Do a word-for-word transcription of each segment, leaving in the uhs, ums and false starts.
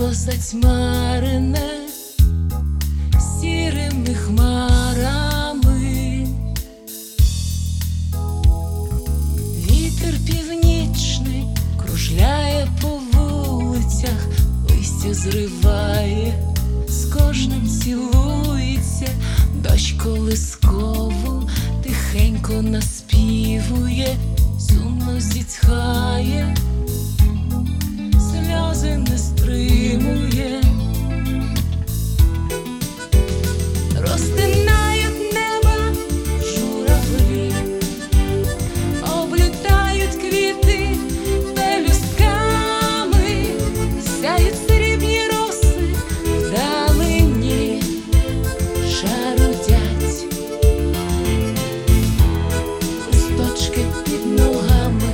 затьмарене сірими хмарами. Вітер північний кружляє по вулицях, листя зриває, з кожним цілується, дощ колискову тихенько наспівує, сумно зітхає, сльози не стримує. Розтинають неба журавлі, облітають квіти пелюстками, сяють срібні роси вдалині, шарудять листочки під ногами.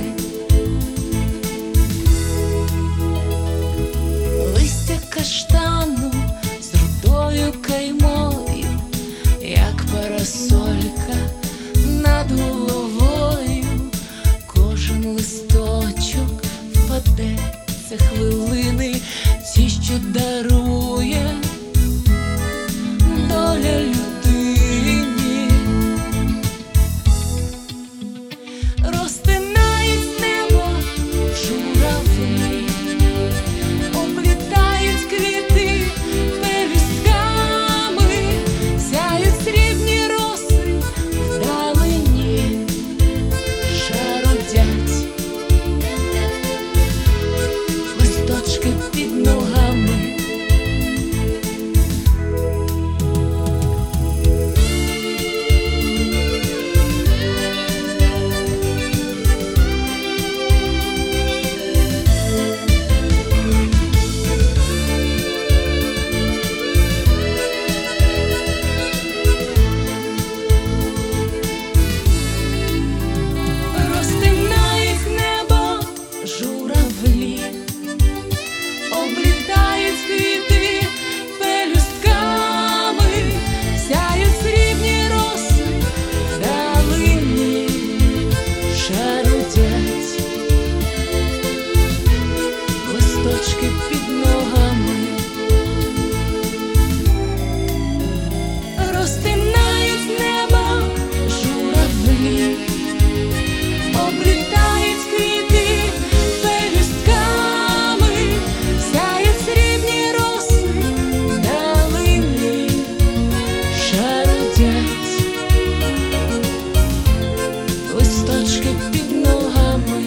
Листя каштану з рудою каймою, як парасолька над головою. Кожен листочок впаде, це хвилини ті, що дарує доля людині. Розтинають небо журавлі, облітають квіти пелюстками, сяють срібні роси вдалині, шарудять листочки під ногами. Розтинають небо журавлі, облітають квіти пелюстками, сяють срібні роси вдалині, шарудять листочки під ногами. Розтинають небо журавлі, облітають квіти пелюстками, сяють срібні роси вдалині, шарудять листочки під ногами.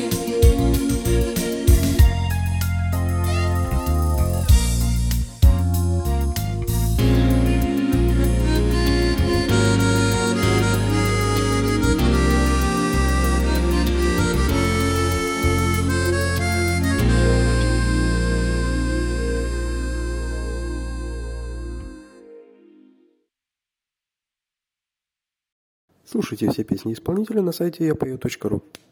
Слушайте все песни исполнителя на сайте я пою точка ру.